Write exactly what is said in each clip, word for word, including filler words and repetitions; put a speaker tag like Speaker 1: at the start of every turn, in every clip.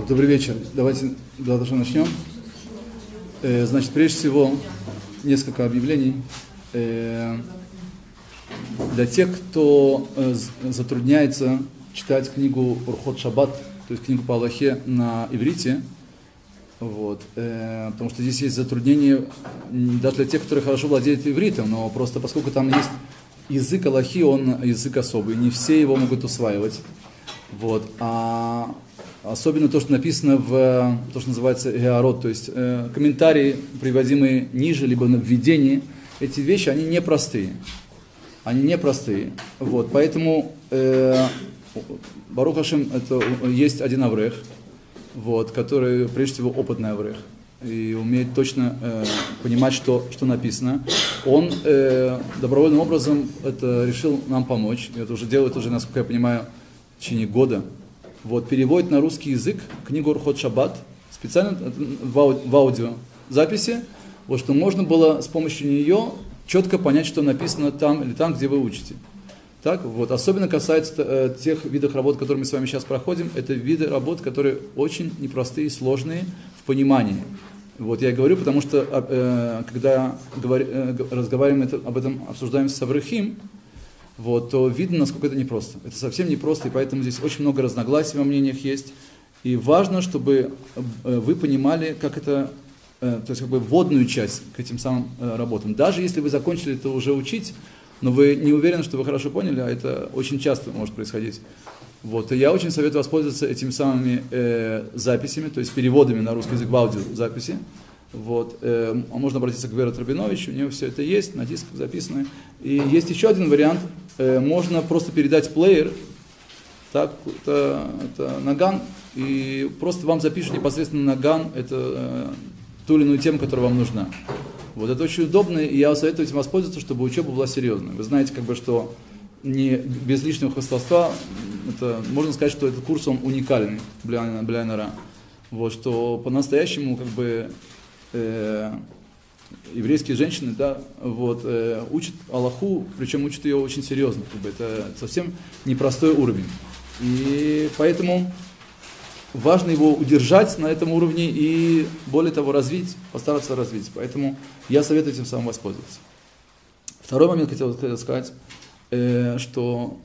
Speaker 1: Добрый вечер. Давайте, давайте начнем. Значит, прежде всего, несколько объявлений. Для тех, кто затрудняется читать книгу Орхот Шаббат, то есть книгу по Аллахе на иврите, вот, потому что здесь есть затруднение даже для тех, которые хорошо владеют ивритом, но просто поскольку там есть язык Аллахи, он язык особый, не все его могут усваивать. Вот, а особенно то, что написано в то, что называется геарот, то есть э, комментарии, приводимые ниже, либо на введении, эти вещи, они непростые. Они непростые. Вот, поэтому э, Барух Ашем, это есть один аврех, вот, который, прежде всего, опытный аврех, и умеет точно э, понимать, что, что написано. Он э, добровольным образом это решил нам помочь. И это уже делает, уже, насколько я понимаю, в течение года. Вот, переводит на русский язык книгу Орхот Шаббат, специально в, ау, в аудиозаписи, вот, что можно было с помощью нее четко понять, что написано там или там, где вы учите. Так, вот, особенно касается э, тех видов работ, которые мы с вами сейчас проходим, это виды работ, которые очень непростые, сложные в понимании. Вот, я говорю, потому что э, когда говор, э, разговариваем это, об этом, обсуждаем с Аврахим, вот, то видно, насколько это непросто. Это совсем непросто, и поэтому здесь очень много разногласий во мнениях есть. И важно, чтобы вы понимали, как это, то есть как бы вводную часть к этим самым работам. Даже если вы закончили это уже учить, но вы не уверены, что вы хорошо поняли, а это очень часто может происходить. Вот, и я очень советую воспользоваться этими самыми э, записями, то есть переводами на русский язык в аудиозаписи. Вот, э, можно обратиться к Вере Рабинович, у нее все это есть, на дисках записано. И есть еще один вариант, э, можно просто передать плеер, так, это, это наган, и просто вам запишут непосредственно наган, это э, ту или иную тему, которая вам нужна. Вот, это очень удобно, и я советую этим воспользоваться, чтобы учеба была серьезной. Вы знаете, как бы, что не, без лишнего хвастовства, это, можно сказать, что этот курс, он уникальный, бля, бля, нара. Вот, что по-настоящему, как бы, Э, еврейские женщины, да, вот, э, учат Аллаху, причем учат ее очень серьезно, как бы, это совсем непростой уровень. И поэтому важно его удержать на этом уровне и, более того, развить, постараться развить. Поэтому я советую этим самым воспользоваться. Второй момент хотел сказать, э, что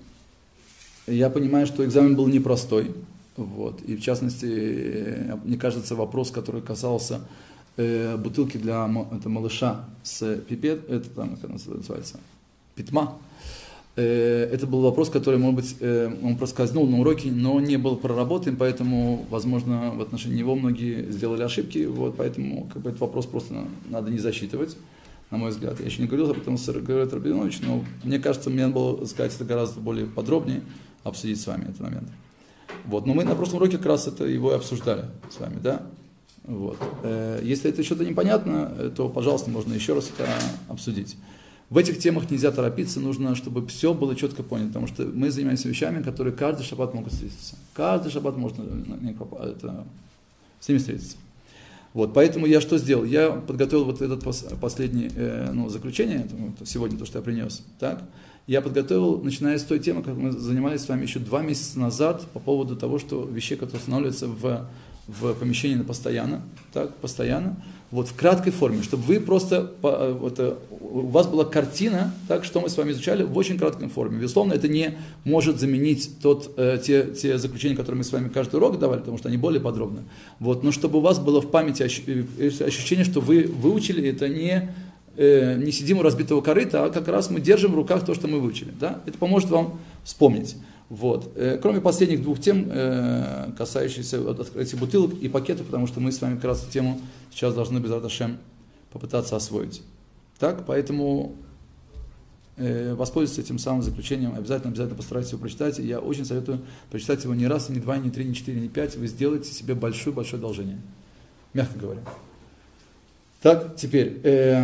Speaker 1: я понимаю, что экзамен был непростой, вот, и в частности, мне кажется, вопрос, который касался бутылки для это, малыша с пипет, это там, как называется, питма. Это был вопрос, который, может быть, он проскользнул на уроке, но не был проработан, поэтому, возможно, в отношении него многие сделали ошибки, вот, поэтому как бы, этот вопрос просто надо не засчитывать, на мой взгляд. Я еще не говорил об этом с Верой Рабинович, но мне кажется, мне надо было сказать это гораздо более подробнее, обсудить с вами этот момент. Вот. Но мы на прошлом уроке как раз это его и обсуждали с вами, да? Вот. Если это что-то непонятно, то, пожалуйста, можно еще раз это обсудить. В этих темах нельзя торопиться, нужно, чтобы все было четко понято, потому что мы занимаемся вещами, которые каждый шаббат могут встретиться. Каждый шаббат можно это, с ними встретиться. Вот, поэтому я что сделал? Я подготовил вот это последнее ну, заключение, сегодня то, что я принес. Так? Я подготовил, начиная с той темы, как мы занимались с вами еще два месяца назад, по поводу того, что вещи, которые устанавливаются в в помещении на постоянно, так, постоянно, вот в краткой форме, чтобы вы просто, вот, у вас была картина, так, что мы с вами изучали в очень краткой форме. Безусловно, это не может заменить тот, э, те, те заключения, которые мы с вами каждый урок давали, потому что они более подробны. Вот, но чтобы у вас было в памяти ощущение, что вы выучили, это не, э, не сидим у разбитого корыта, а как раз мы держим в руках то, что мы выучили. Да? Это поможет вам вспомнить. Вот. Кроме последних двух тем, касающихся этих бутылок и пакетов, потому что мы с вами как раз эту тему сейчас должны без Раташем попытаться освоить. Так, поэтому воспользуйтесь этим самым заключением, обязательно, обязательно постарайтесь его прочитать. И я очень советую прочитать его не раз, не два, не три, не четыре, не пять. Вы сделаете себе большое-большое одолжение, мягко говоря. Так, теперь, э,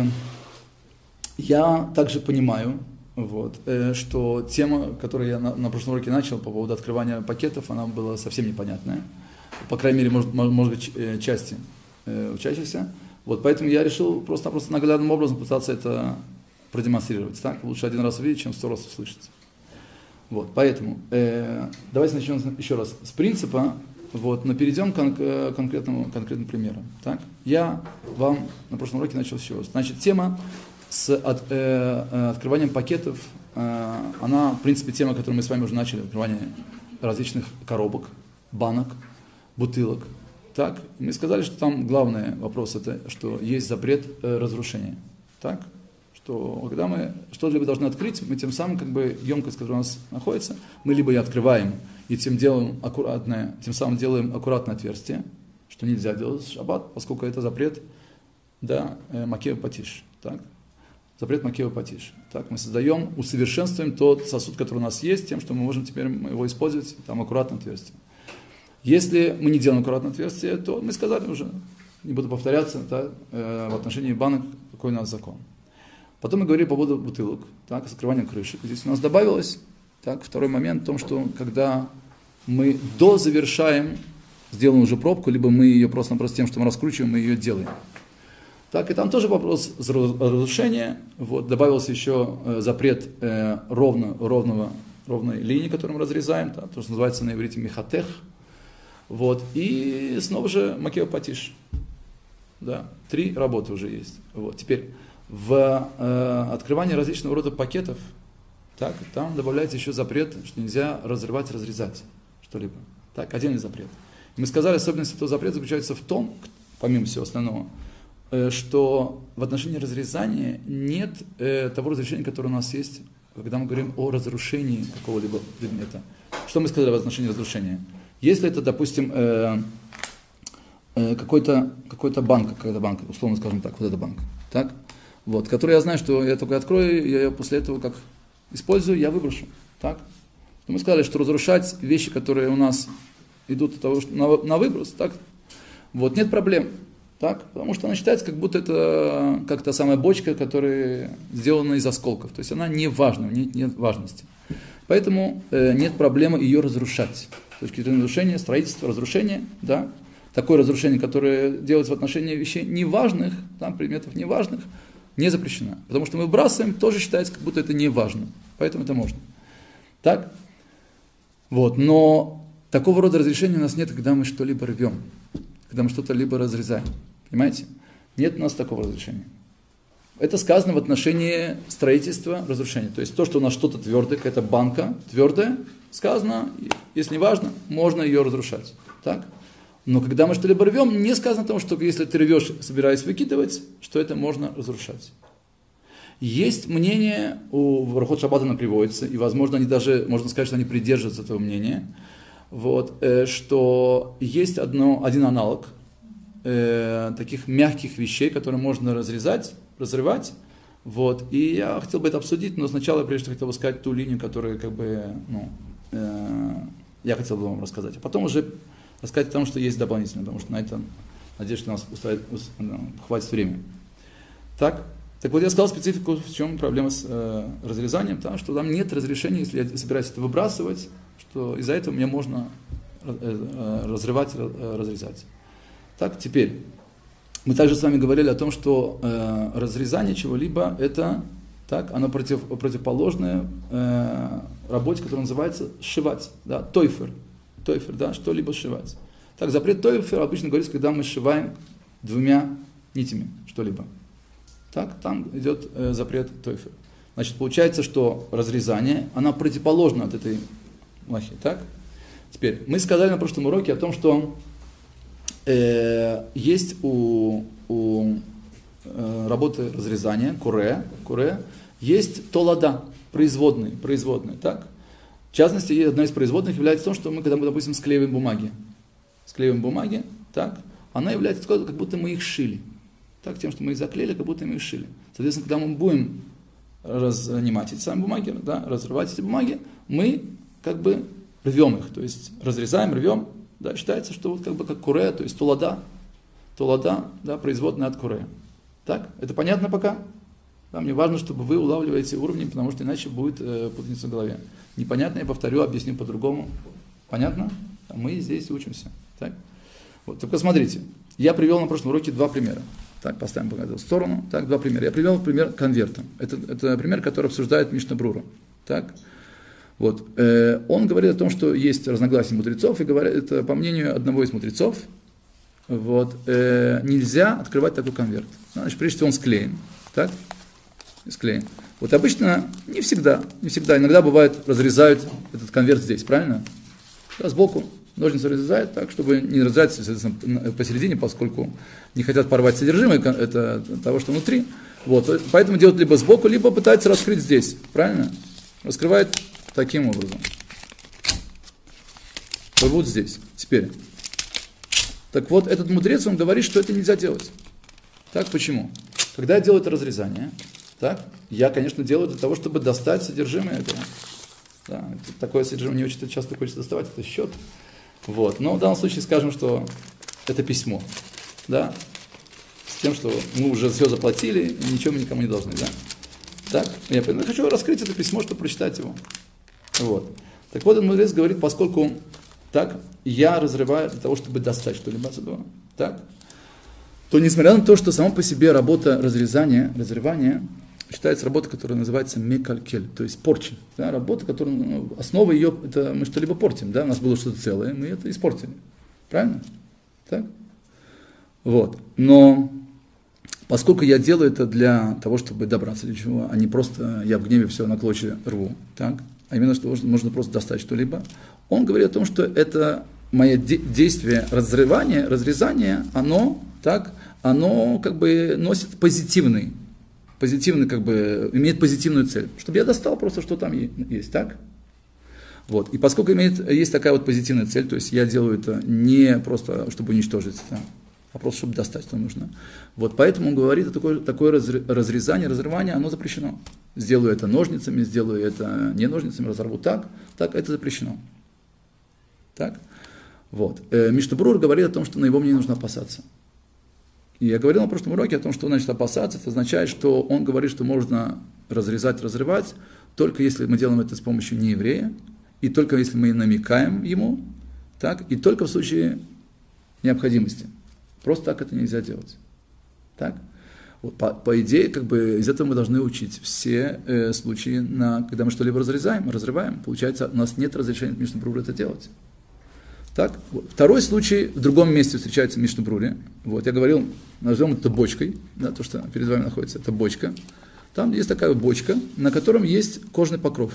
Speaker 1: я также понимаю, вот, э, что тема, которую я на, на прошлом уроке начал по поводу открывания пакетов, она была совсем непонятная. По крайней мере, может, может быть, э, части э, учащихся. Вот, поэтому я решил просто-просто наглядным образом пытаться это продемонстрировать. Так? Лучше один раз увидеть, чем сто раз услышать. Вот, поэтому э, давайте начнем еще раз с принципа, Вот, но перейдем к конкретному, конкретному примеру. Так? Я вам на прошлом уроке начал с чего? Значит, тема с от, э, открыванием пакетов, э, она, в принципе, тема, которую мы с вами уже начали, открывание различных коробок, банок, бутылок. Так? Мы сказали, что там главный вопрос, это, что есть запрет э, разрушения. Так? Что когда мы что-либо должны открыть, мы тем самым, как бы, емкость, которая у нас находится, мы либо ее открываем, и тем, делаем аккуратное, тем самым делаем аккуратное отверстие, что нельзя делать в шаббат, поскольку это запрет, да, э, макева патиш. Так? Запрет макева патиш. Так, мы создаем, усовершенствуем тот сосуд, который у нас есть, тем, что мы можем теперь его использовать, там аккуратное отверстие. Если мы не делаем аккуратное отверстие, то мы сказали уже, не буду повторяться, да, э, в отношении банок, какой у нас закон. Потом мы говорили по поводу бутылок, так, с открыванием крышек. Здесь у нас добавилось, так, второй момент в том, что когда мы дозавершаем, сделаем уже пробку, либо мы ее просто-напросто тем, что мы раскручиваем, мы ее делаем. Так, и там тоже вопрос разрушения. Вот, добавился еще э, запрет э, ровно, ровного, ровной линии, которую мы разрезаем, да, то, что называется на иврите михатех. Вот, и снова же макева патиш. Да, три работы уже есть. Вот, теперь в э, открывании различного рода пакетов, так, там добавляется еще запрет, что нельзя разрывать, разрезать что-либо. Так, отдельный запрет. И мы сказали, особенность этого запрета заключается в том, помимо всего остального, э, что в отношении разрезания нет э, того разрешения, которое у нас есть, когда мы говорим о разрушении какого-либо предмета. Что мы сказали в отношении разрушения? Если это, допустим, э, э, какой-то, какой-то банк, какая-то банка, условно скажем так, вот эта банка, так, вот, который я знаю, что я только открою, я ее после этого как использую, я выброшу. Так? Мы сказали, что разрушать вещи, которые у нас идут от того, что на, на выброс, так? Вот, нет проблем. Так? Потому что она считается, как будто это как та самая бочка, которая сделана из осколков. То есть она не важна, нет, нет важности. Поэтому э, нет проблемы ее разрушать. С точки зрения разрушения, строительства, разрушения, да? Такое разрушение, которое делается в отношении вещей неважных, там, предметов неважных, не запрещено. Потому что мы выбрасываем, тоже считается, как будто это не важно. Поэтому это можно. Так? Вот. Но такого рода разрешения у нас нет, когда мы что-либо рвем. Когда мы что-то либо разрезаем. Понимаете? Нет у нас такого разрешения. Это сказано в отношении строительства, разрушения. То есть то, что у нас что-то твердое, какая-то банка твердая, сказано, если не важно, можно ее разрушать. Так? Но когда мы что-либо рвем, не сказано о том, что если ты рвешь, собираясь выкидывать, что это можно разрушать. Есть мнение, у Барахот Шаббата оно приводится, и, возможно, они даже, можно сказать, что они придерживаются этого мнения, вот, э, что есть одно, один аналог э, таких мягких вещей, которые можно разрезать, разрывать. Вот, и я хотел бы это обсудить, но сначала, прежде всего, хотел бы сказать ту линию, которую как бы, ну, э, я хотел бы вам рассказать. А потом уже рассказать о том, что есть дополнительно, потому что на это, надеюсь, что у нас устраивает, хватит времени. Так, так вот я сказал специфику, в чем проблема с э, разрезанием, потому что там нет разрешения, если я собираюсь это выбрасывать, что из-за этого мне можно э, э, разрывать, э, разрезать. Так, теперь, мы также с вами говорили о том, что э, разрезание чего-либо, это, так, оно против, противоположное э, работе, которая называется сшивать, да, тойфер. Тойфер, да, что-либо сшивать. Так, запрет тойфер обычно говорится, когда мы сшиваем двумя нитями что-либо. Так, там идет э, запрет тойфер. Значит, получается, что разрезание, оно противоположно от этой махи, так? Теперь, мы сказали на прошлом уроке о том, что э, есть у, у э, работы разрезания, куре, куре, есть толада, производные, производные, так? В частности, одна из производных является том, что мы, когда мы, допустим, склеиваем бумаги, склеиваем бумаги, так, она является такой, как будто мы их шили. Так, тем, что мы их заклеили, как будто мы их шили. Соответственно, когда мы будем разнимать эти самые бумаги, да, разрывать эти бумаги, мы как бы рвем их, то есть разрезаем, рвем, да, считается, что вот как бы как куре, то есть толада, толада, да, производная от куре. Так, это понятно пока? Да, мне важно, чтобы вы улавливали эти уровни, потому что иначе будет э, путаница в голове. Непонятно, я повторю, объясню по-другому. Понятно? А мы здесь учимся. Так? Вот, только смотрите, я привел на прошлом уроке два примера. Так, поставим пока эту сторону. Так, два примера. Я привел пример конверта. Это, это пример, который обсуждает Мишна Брура. Так? Вот. Э, он говорит о том, что есть разногласия мудрецов, и говорит, это по мнению одного из мудрецов, вот, э, нельзя открывать такой конверт. Значит, прежде всего он склеен. Так? Склеен. Вот обычно, не всегда, не всегда, иногда бывает, разрезают этот конверт здесь, правильно? Да, сбоку ножницы разрезают так, чтобы не разрезать, соответственно, посередине, поскольку не хотят порвать содержимое это, того, что внутри. Вот. Поэтому делают либо сбоку, либо пытаются раскрыть здесь, правильно? Раскрывают таким образом. Вот здесь. Теперь. Так вот, этот мудрец, он говорит, что это нельзя делать. Так, почему? Когда я делаю это разрезание, так, я, конечно, делаю для того, чтобы достать содержимое этого. Да, такое содержимое не очень часто хочется доставать, это счет. Вот. Но в данном случае скажем, что это письмо. Да, с тем, что мы уже все заплатили, и ничего мы никому не должны. Да? Так, я хочу раскрыть это письмо, чтобы прочитать его. Вот. Так вот, этот мудрец говорит, поскольку так, я разрываю для того, чтобы достать что-либо отсюда, так, то несмотря на то, что само по себе работа разрезания, разрывания, считается работа, которая называется мекалькель, то есть порча. Да, работа, которая, ну, основа ее, это мы что-либо портим, да, у нас было что-то целое, мы это испортили. Правильно? Так? Вот. Но поскольку я делаю это для того, чтобы добраться до чего, а не просто я в гневе все на клочья рву, так, а именно, что можно просто достать что-либо, он говорит о том, что это мое де- действие разрывания, разрезания, оно, так, оно как бы носит позитивный, позитивный, как бы, имеет позитивную цель, чтобы я достал просто, что там есть, так? Вот. И поскольку имеет, есть такая вот позитивная цель, то есть я делаю это не просто, чтобы уничтожить, да, а просто, чтобы достать, что нужно. Вот, поэтому он говорит, такое, такое разрезание, разрывание, оно запрещено. Сделаю это ножницами, сделаю это не ножницами, разорву так, так, это запрещено. Так? Вот. Э, Мишна Брура говорит о том, что на его мнение нужно опасаться. И я говорил на прошлом уроке о том, что значит опасаться. Это означает, что он говорит, что можно разрезать, разрывать, только если мы делаем это с помощью нееврея, и только если мы намекаем ему, так, и только в случае необходимости. Просто так это нельзя делать. Так? Вот, по, по идее, как бы, из этого мы должны учить все э, случаи, на, когда мы что-либо разрезаем, разрываем. Получается, у нас нет разрешения от Мишны Брура это делать. Так? Вот. Второй случай в другом месте встречается в Мишне Бруре. Вот, я говорил, назовем это бочкой, да, то, что перед вами находится, это бочка. Там есть такая бочка, на котором есть кожный покров.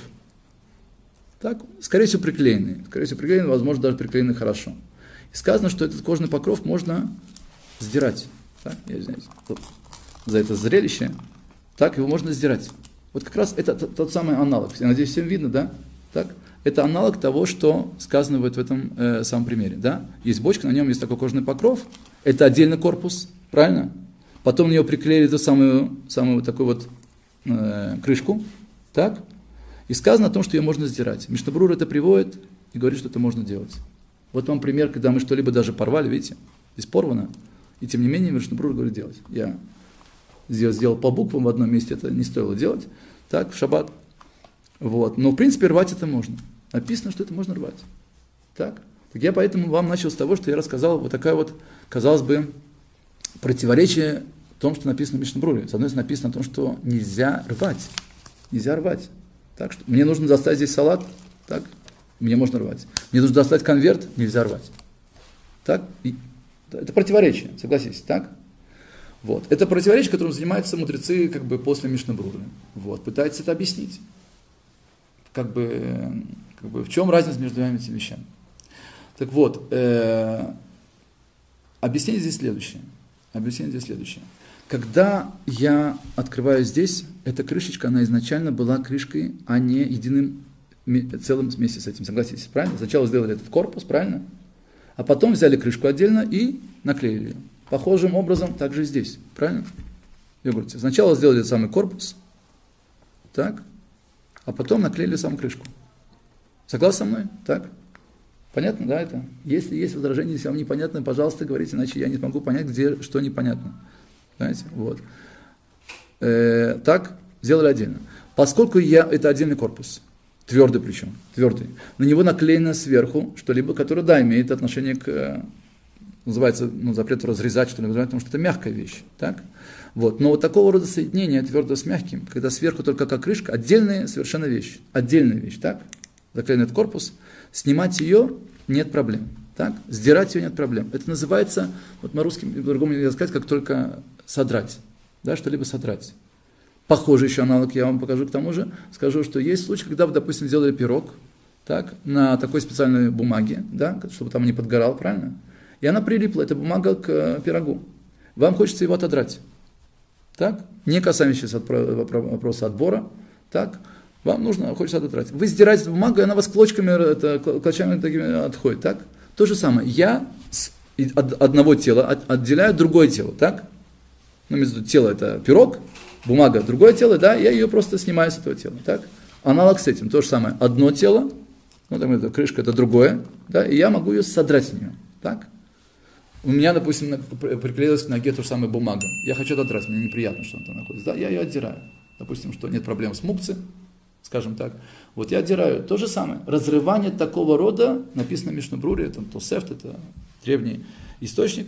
Speaker 1: Так? Скорее всего, приклеенный. Скорее всего, приклеенный, возможно, даже приклеенный хорошо. И сказано, что этот кожный покров можно сдирать. Так? Я извиняюсь за это зрелище. Так, его можно сдирать. Вот как раз это тот, тот самый аналог. Я надеюсь, всем видно, да? Так? Это аналог того, что сказано вот в этом э, самом примере. Да? Есть бочка, на нем есть такой кожный покров. Это отдельный корпус, правильно? Потом на нее приклеили ту самую, самую вот такую вот э, крышку. Так? И сказано о том, что ее можно сдирать. Мишна Брура это приводит и говорит, что это можно делать. Вот вам пример, когда мы что-либо даже порвали, видите, здесь порвано, и тем не менее Мишна Брура говорит делать. Я сделал по буквам в одном месте, это не стоило делать, так, в шаббат. Вот. Но в принципе рвать это можно. Написано, что это можно рвать. Так? Так я поэтому вам начал с того, что я рассказал вот такая вот, казалось бы, противоречие в том, что написано в Мишна Бруре. С одной стороны написано о том, что нельзя рвать. Нельзя рвать. Так что мне нужно достать здесь салат, так, мне можно рвать. Мне нужно достать конверт, нельзя рвать. Так? И это противоречие, согласитесь, так? Вот. Это противоречие, которым занимаются мудрецы как бы после Мишна Бруры. Вот. Пытаются это объяснить. Как бы, как бы в чем разница между этими вещами? Так вот, э, объяснение здесь следующее. Объяснение здесь следующее. Когда я открываю здесь, эта крышечка, она изначально была крышкой, а не единым целым вместе с этим. Согласитесь, правильно? Сначала сделали этот корпус, правильно? А потом взяли крышку отдельно и наклеили ее. Похожим образом также и здесь, правильно? Вы говорите, сначала сделали этот самый корпус, так, а потом наклеили саму крышку. Согласны со мной? Так? Понятно, да, это? Если есть возражения, если вам непонятно, пожалуйста, говорите, иначе я не смогу понять, где что непонятно. Знаете, вот. Э, так, сделали отдельно. Поскольку я, это отдельный корпус, твердый причем, твердый, на него наклеено сверху что-либо, которое, да, имеет отношение к, называется, ну, запрету разрезать, что ли, потому что это мягкая вещь, так? Вот. Но вот такого рода соединение твердого с мягким, когда сверху только как крышка, отдельная совершенно вещь, отдельная вещь, так? заклеен этот корпус, снимать ее нет проблем. Так? Сдирать ее нет проблем. Это называется, вот на русском, по-другому нельзя сказать, как только содрать. Да, что-либо содрать. Похожий еще аналог я вам покажу к тому же. Скажу, что есть случаи, когда вы, допустим, сделали пирог, так, на такой специальной бумаге, да, чтобы там не подгорал, правильно? И она прилипла, эта бумага, к пирогу. Вам хочется его отодрать. Так? Не касающийся вопроса отбора. Так? Вам нужно, хочется отодрать. Вы сдираете бумагу, и она вас клочками, это, клочками такими отходит. Так? То же самое. Я от одного тела отделяю другое тело. Так? Ну, между тело это пирог, бумага другое тело, да, я ее просто снимаю с этого тела. Так? Аналог с этим. То же самое. Одно тело, ну, там это, крышка это другое, да, и я могу ее содрать с нее. Так? У меня, допустим, приклеилась к ноге та же самая бумага. Я хочу отодрать, мне неприятно, что она там находится. Да, я ее отдираю. Допустим, что нет проблем с мукцей, скажем так. Вот я отдираю. То же самое. Разрывание такого рода, написано в Мишна Бруре, это Тосефт, это древний источник,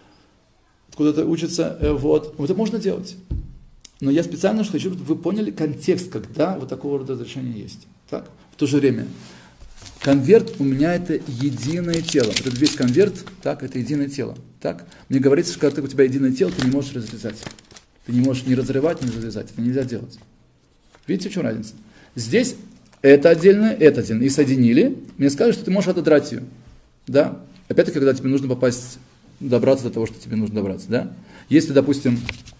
Speaker 1: откуда это учится. Вот. Вот это можно делать. Но я специально хочу, чтобы вы поняли контекст, когда вот такого рода разрешение есть. Так? В то же время. Конверт у меня это единое тело. Вот этот весь конверт, так, это единое тело. Так? Мне говорится, что когда у тебя единое тело, ты не можешь разрезать. Ты не можешь ни разрывать, ни разрезать. Это нельзя делать. Видите, в чем разница? Здесь это отдельно, это отдельно. И соединили. Мне сказали, что ты можешь отодрать ее. Да? Опять-таки, когда тебе нужно попасть, добраться до того, что тебе нужно добраться. Да? Если, допустим,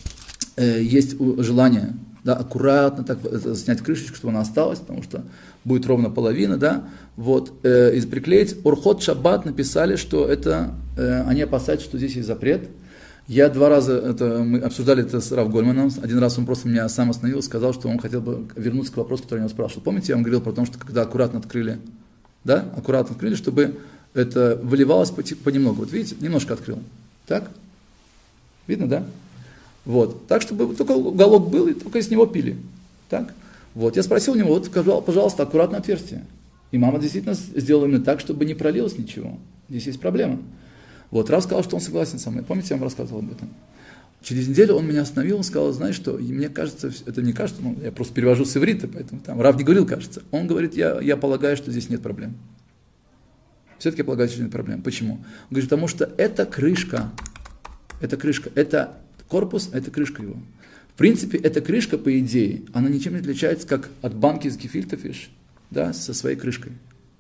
Speaker 1: э, есть желание, да, аккуратно так снять крышечку, чтобы она осталась, потому что будет ровно половина, да, вот, э, и приклеить. Орхот Шаббат написали, что это, э, они опасаются, что здесь есть запрет. Я два раза, это, мы обсуждали это с Рав Гольманом, один раз он просто меня сам остановил, сказал, что он хотел бы вернуться к вопросу, который я его спрашивал. Помните, я вам говорил про то, что когда аккуратно открыли, да, аккуратно открыли, чтобы это выливалось понемногу. Вот видите, немножко открыл, так? Видно, да? Вот, так, чтобы только уголок был, и только из него пили, так? Вот, я спросил у него, вот, пожалуйста, аккуратное отверстие. И мама действительно сделала именно так, чтобы не пролилось ничего. Здесь есть проблема. Вот, Рав сказал, что он согласен со мной. Помните, я вам рассказывал об этом? Через неделю он меня остановил, он сказал, знаешь что, мне кажется, это не кажется, ну, я просто перевожу с иврита, поэтому там Рав не говорил, кажется. Он говорит, я, я полагаю, что здесь нет проблем. Все-таки я полагаю, что нет проблем. Почему? Он говорит, потому что это крышка, это крышка, это корпус, это крышка его. В принципе, эта крышка, по идее, она ничем не отличается, как от банки с гефильтофиш, да, со своей крышкой.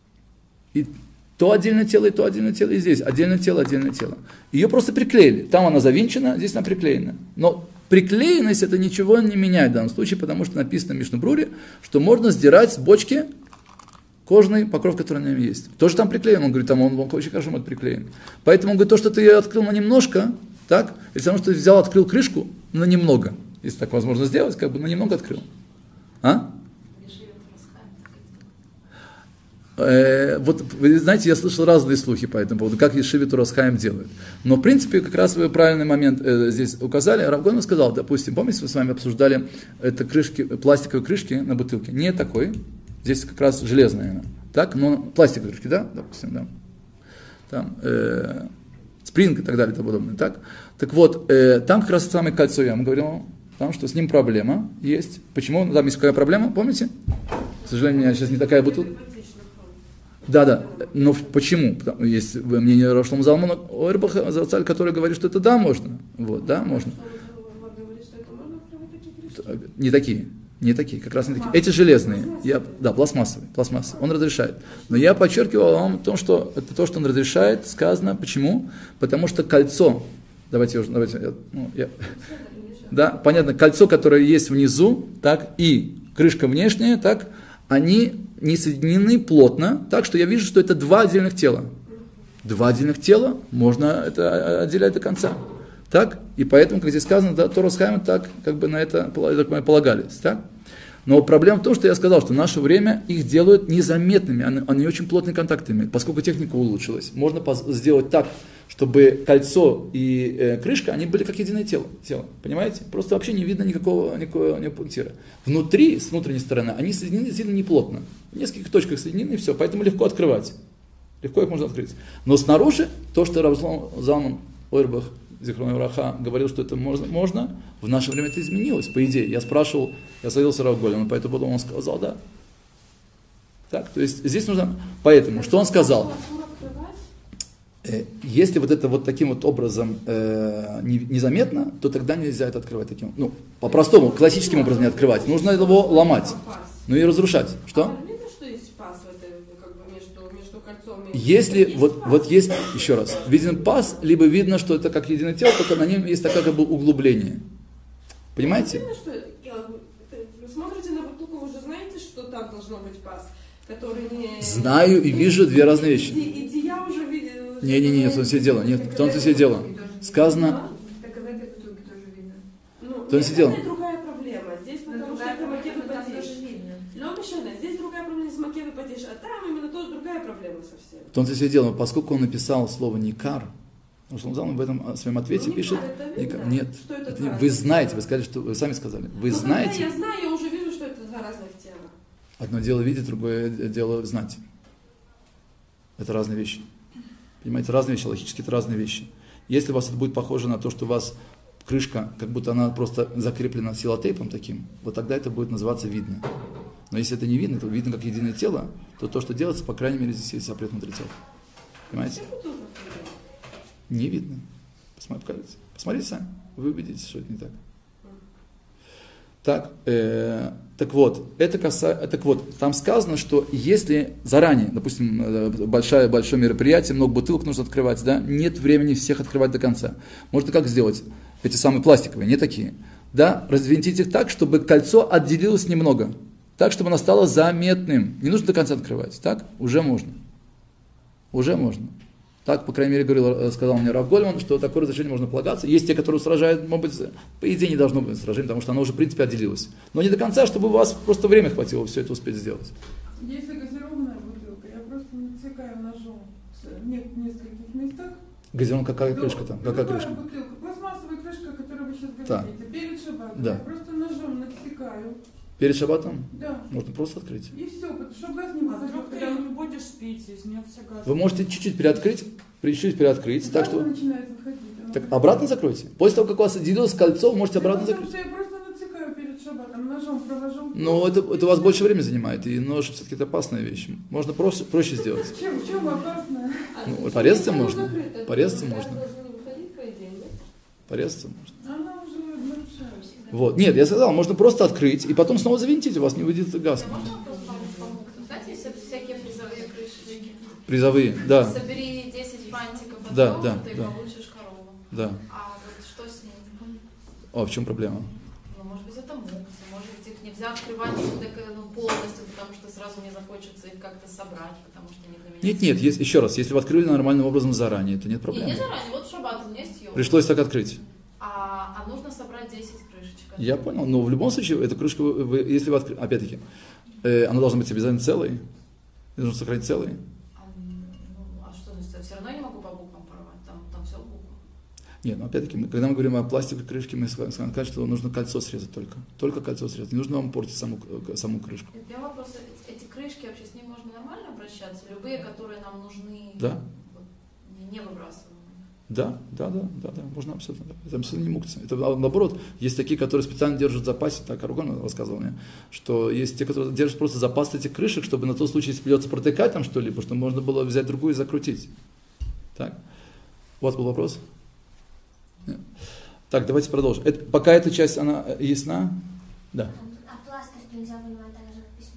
Speaker 1: И то отдельное тело, и то отдельное тело, и здесь отдельное тело, отдельное тело. Ее просто приклеили. Там она завинчена, здесь она приклеена. Но приклеенность это ничего не меняет в данном случае, потому что написано в Мишна Бруре, что можно сдирать с бочки кожный покров, который на нем есть. Тоже там приклеен. Он говорит, там он, он очень хорошо может приклеен. Поэтому он говорит, то, что ты ее открыл на немножко, так, или потому что ты взял, открыл крышку на немного. Если так возможно сделать, как бы на немного открыл. А? Э, вот, вы знаете, я слышал разные слухи по этому поводу, как Ешиве Торас Хаим делают. Но, в принципе, как раз вы правильный момент э, здесь указали. Рав Гольман сказал, допустим, помните, мы с вами обсуждали это крышки, пластиковые крышки на бутылке. Не такой, здесь как раз железная она. Так, но пластиковые крышки, да, допустим, да. Там, э, спринг и так далее и тому подобное. Так, так вот, э, там как раз самое кольцо, я вам говорил, потому что с ним проблема есть. Почему? Там есть какая проблема, помните? К сожалению, у меня сейчас не такая бутылка. Да, да. Но почему? Потому, есть мнение Рошлама Залмана Ойрбаха, который говорит, что это да, можно. Вот, да, можно. Не такие. Не такие, как раз не такие. Эти железные. Я, да, пластмассовые, пластмассовые. Он разрешает. Но я подчеркивал вам о том, что это то, что он разрешает, сказано. Почему? Потому что кольцо, давайте, давайте, ну, я, да, понятно, кольцо, которое есть внизу, так, и крышка внешняя, так, они не соединены плотно, так что я вижу, что это два отдельных тела. Два отдельных тела, можно это отделять до конца. Так? И поэтому, как здесь сказано, да, Торас Хаим так как бы на это полагались. Так? Но проблема в том, что я сказал, что в наше время их делают незаметными, они, они очень плотный контакт имеют, поскольку техника улучшилась. Можно поз- сделать так, чтобы кольцо и э, крышка, они были как единое тело, тело. Понимаете? Просто вообще не видно никакого, никакого, никакого пунктира. Внутри, с внутренней стороны, они соединены сильно неплотно. В нескольких точках соединены, и все. Поэтому легко открывать. Легко их можно открыть. Но снаружи, то, что Рав Залман Ойрбах Зихрон Раха говорил, что это можно, можно, в наше время это изменилось, по идее. Я спрашивал, я садился Рав Гольман, поэтому потом он сказал, да. Так, то есть здесь нужно, поэтому, что он сказал? Если вот это вот таким вот образом э, незаметно, то тогда нельзя это открывать таким, ну, по-простому, классическим образом не открывать. Нужно его ломать, ну и разрушать. Что? Если, вот, вот есть, еще раз, виден паз, либо видно, что это как единое тело, только на нем есть такое как бы углубление. Понимаете?
Speaker 2: Вы смотрите на бутылку, вы уже знаете, что так должно быть паз, который не...
Speaker 1: Знаю и вижу две разные вещи.
Speaker 2: И, и я уже видела...
Speaker 1: Не-не-не, в том все дело, нет, в том все дело. Сказано...
Speaker 3: Так и в этой бутылке тоже видно.
Speaker 2: Ну,
Speaker 1: то
Speaker 2: нет,
Speaker 1: дело.
Speaker 2: Это другая проблема. Здесь потому что это макевы потеш. Здесь другая проблема с макевы потеш, а там именно тоже другая проблема совсем.
Speaker 1: В том-то все дело, поскольку он написал слово «никар», потому что он взял в этом своем ответе
Speaker 2: ну,
Speaker 1: пишет...
Speaker 2: Никар,
Speaker 1: Нет,
Speaker 2: что это
Speaker 1: это не, вы знаете, вы сказали, что вы сами сказали, вы
Speaker 2: ну,
Speaker 1: знаете...
Speaker 2: Я знаю, я уже вижу, что это два разных тела.
Speaker 1: Одно дело видеть, другое дело знать. Это разные вещи. Понимаете, разные вещи, логически это разные вещи. Если у вас это будет похоже на то, что у вас крышка, как будто она просто закреплена силотейпом таким, вот тогда это будет называться видно. Но если это не видно, то видно как единое тело, то то, что делается, по крайней мере, здесь есть запрет мудрецов. Понимаете? Не видно. Посмотрите, посмотрите сами, вы убедитесь, что это не так. Так, э, так вот, это касается, так вот, там сказано, что если заранее, допустим, большое, большое мероприятие, много бутылок нужно открывать, да, нет времени всех открывать до конца. Можно как сделать? Эти самые пластиковые, не такие. Да, развинтить их так, чтобы кольцо отделилось немного. Так, чтобы оно стало заметным. Не нужно до конца открывать. Так? Уже можно. Уже можно. Так, по крайней мере, говорил, сказал мне Рав Гольман, что такое разрешение можно полагаться. Есть те, которые сражают, может быть, по идее не должно быть сражения, потому что оно уже, в принципе, отделилось. Но не до конца, чтобы у вас просто время хватило все это успеть сделать.
Speaker 3: Если газированная бутылка, я просто натыкаю ножом в нескольких местах.
Speaker 1: Газированная какая крышка там? Какая
Speaker 3: Любая
Speaker 1: крышка?
Speaker 3: бутылка, пластмассовая крышка, о которой вы сейчас говорите,
Speaker 1: Да.
Speaker 3: перед шаббатом.
Speaker 1: Да.
Speaker 3: Я просто ножом натыкаю.
Speaker 1: Перед шаббатом?
Speaker 3: Да.
Speaker 1: Можно просто открыть.
Speaker 3: И все, потому что газ не
Speaker 2: А
Speaker 3: выходит.
Speaker 2: вдруг ты
Speaker 3: когда
Speaker 2: не будешь пить, из нее все газ.
Speaker 1: Вы можете чуть-чуть приоткрыть, чуть-чуть приоткрыть, так что...
Speaker 3: начинает выходить.
Speaker 1: Так обратно закройте. После того, как у вас отделилось кольцо, вы можете обратно
Speaker 3: Потому
Speaker 1: закрыть.
Speaker 3: что я просто натыкаю перед шаббатом, ножом провожу.
Speaker 1: Но это, это у вас больше времени занимает, и нож все-таки это опасная вещь. Можно проще, проще сделать.
Speaker 3: Чем, в чем опасно?
Speaker 1: Ну, порезаться можно. Порезаться можно. Порезаться можно.
Speaker 3: Она уже нарушает.
Speaker 1: Вот. Нет, я сказал, можно просто открыть, и потом снова завинтить, у вас не выйдет газ.
Speaker 4: Можно вопрос помог? Знаете, есть всякие призовые крышки.
Speaker 1: Призовые, да.
Speaker 4: Собери десять фантиков от
Speaker 1: Да,
Speaker 4: золота,
Speaker 1: да,
Speaker 4: и
Speaker 1: да.
Speaker 4: получишь корову.
Speaker 1: Да.
Speaker 4: А вот что с ним?
Speaker 1: А в чем проблема?
Speaker 4: Ну, может быть, это муксы, может быть, их нельзя открывать ну, полностью, потому что сразу мне захочется их как-то собрать, потому что они для меня...
Speaker 1: Нет, нет, есть, еще раз, если вы открыли нормальным образом заранее, то нет проблем.
Speaker 4: И не заранее, вот в шаббат у меня есть йогурт.
Speaker 1: Пришлось так открыть.
Speaker 4: А, а нужно собрать десять крышечек.
Speaker 1: Я понял, но в любом случае, эта крышка, вы, вы, если вы открыли, опять-таки, э, она должна быть обязательно целой, нужно сохранить целой.
Speaker 4: А, ну, а что значит, я все равно не могу по буквам порвать, там, там все буквы.
Speaker 1: Нет, но опять-таки, мы, когда мы говорим о пластиковой крышке, мы сказали, что нужно кольцо срезать только. Только кольцо срезать. Не нужно вам портить саму, саму крышку.
Speaker 4: У меня вопрос, эти крышки вообще с ними можно нормально обращаться? Любые, которые нам нужны,
Speaker 1: Да.
Speaker 4: вот, не, не выбрасываем.
Speaker 1: Да, да, да, да, да, можно абсолютно. Да. Это абсолютно не мукция. Это наоборот, есть такие, которые специально держат в запасе, так Аруган рассказывал мне, что есть те, которые держат просто запас этих крышек, чтобы на тот случай, если придется протыкать там что-либо, чтобы можно было взять другую и закрутить. Так. У вас был вопрос? Нет. Так, давайте продолжим. Это, пока эта часть, она ясна? Да.
Speaker 5: А пластырь нельзя вынимать так же, как письмо?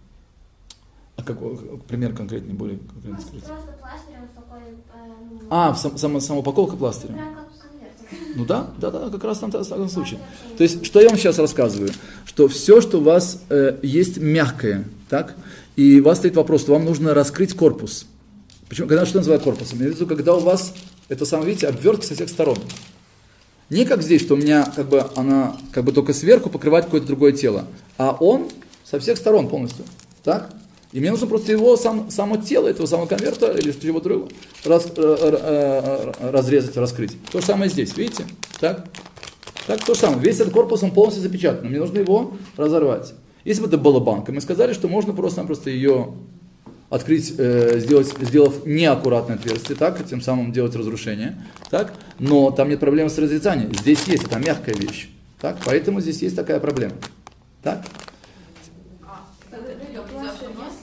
Speaker 1: А какой пример конкретнее, более конкретно
Speaker 5: Просто,
Speaker 1: скажите?
Speaker 5: просто пластырь, он такой... Э, ну,
Speaker 1: А, сам, сама, сама упаковка пластыря?
Speaker 5: прям как конвертик.
Speaker 1: Ну да, да, да, как раз там в таком случае. То есть, что я вам сейчас рассказываю? Что все, что у вас э, есть мягкое, так? И у вас стоит вопрос, что вам нужно раскрыть корпус. Почему? Когда что называют корпусом? Я имею в виду, когда у вас, это самое, видите, обвертка со всех сторон. Не как здесь, что у меня как бы она как бы только сверху покрывает какое-то другое тело, а он со всех сторон полностью. Так? И мне нужно просто его, сам, само тело этого самого конверта или чего-то другого раз, э, э, э, разрезать, раскрыть. То же самое здесь, видите? Так? Так, то же самое. Весь этот корпус, он полностью запечатан. Мне нужно его разорвать. Если бы это была банка, мы сказали, что можно просто-напросто ее открыть, э, сделать, сделав неаккуратное отверстие, так, тем самым делать разрушение. Так? Но там нет проблемы с разрезанием. Здесь есть, это мягкая вещь. Так? Поэтому здесь есть такая проблема. Так?
Speaker 2: Если есть